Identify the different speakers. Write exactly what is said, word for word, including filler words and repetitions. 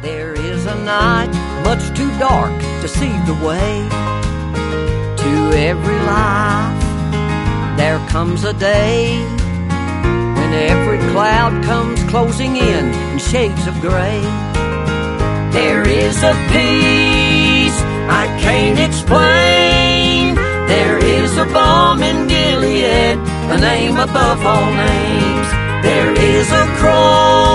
Speaker 1: There is a night much too dark to see the way. To every life there comes a day when every cloud comes closing in in shades of gray. There is a peace I can't explain. There is a balm in Gilead, a name above all names. There is a cross